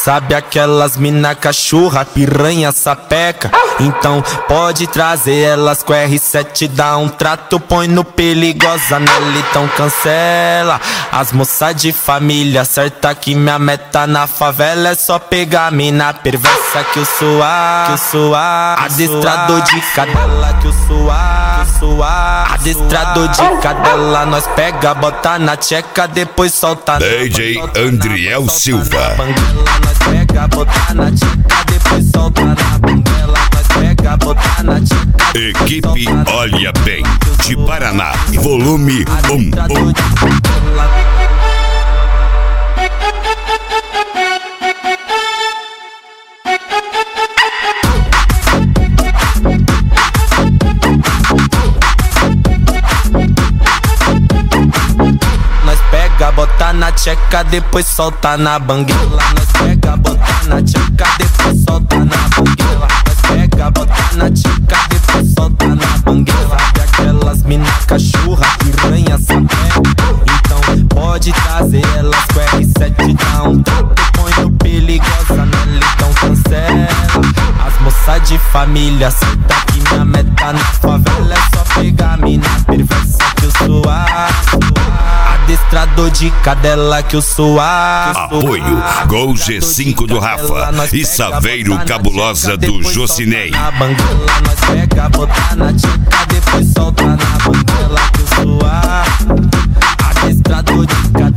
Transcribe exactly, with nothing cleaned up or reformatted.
Sabe aquelas mina cachorra, piranha, sapeca? Então pode trazer elas com R sete, dá um trato, põe no perigosa nela, então cancela. As moças de família, certa que minha meta na favela é só pegar mina perversa que eu sou a, que eu sou a, adestrador de cadela que eu sou a, que eu sou a, adestrador de cadela. Nós pega, bota na tcheca, depois solta D J Andriel Silva. Nós pega, bota na tcheca, depois solta na banguela. Nós pega, bota na tcheca. Equipe Olha Bem, de Paraná, volume um. Nós pega, bota na tcheca, depois solta na banguela. Nós pega, bota na tcheca, depois solta na banguela. Nós pega, bota na tcheca, depois solta na banguela. Sabe aquelas mina cachorra, piranha, sapeca? Então pode trazer elas com R sete, dá um trato, põe no perigosa nela, então cancela. As moças de família, certa que minha meta na favela é só pegar mina perversa que eu sou a, adestrador de cadela que eu sou a. Apoio Gol G cinco do Rafa e Saveiro Cabulosa do Jocinei. Nós pega, bota na tcheca, depois solta na banguela que eu sou a, adestrador de cadela.